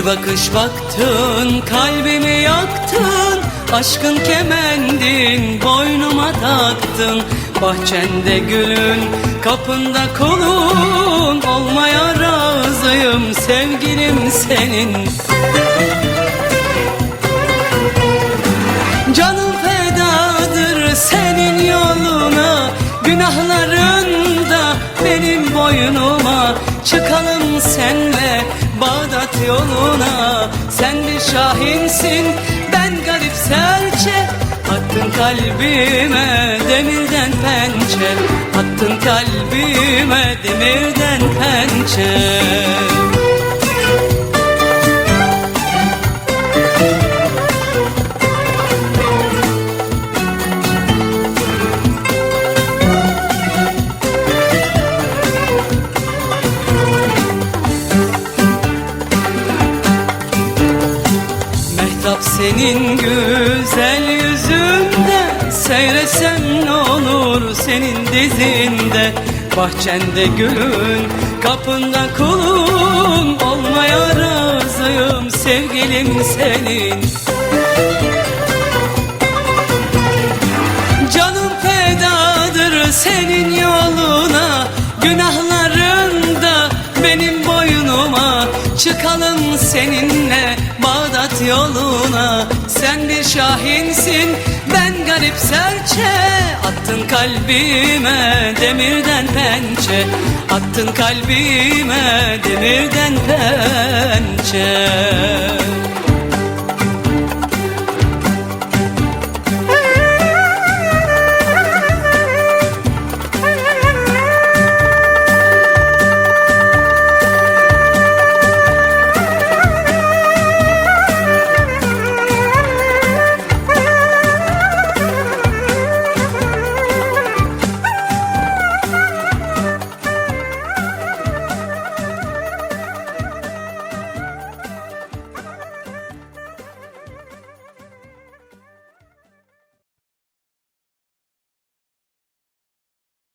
bakış baktın, kalbimi yaktın, aşkın kemendin boynuma taktın. Bahçende gülün, kapında kulun, olmaya razıyım sevgilim senin. Canım fedadır senin yoluna, günahların da benim boynuma. Çıkalım senle Bağdat yoluna. Sen bir şahinsin, ben garip serçe. Attın kalbime demirden pençe, attın kalbime demirden pençe. Mehtap senin güzel yüzünde, seyretsem ne olur senin dizinde. Bahçende gülün, kapında kulun, olmaya razıyım sevgilim senin. Canım fedadır senin yoluna, günahların da benim boynuma. Çıkalım seninle Bağdat yoluna. Sen bir şahinsin, ben garip serçe. Attın kalbime demirden pençe, attın kalbime demirden pençe.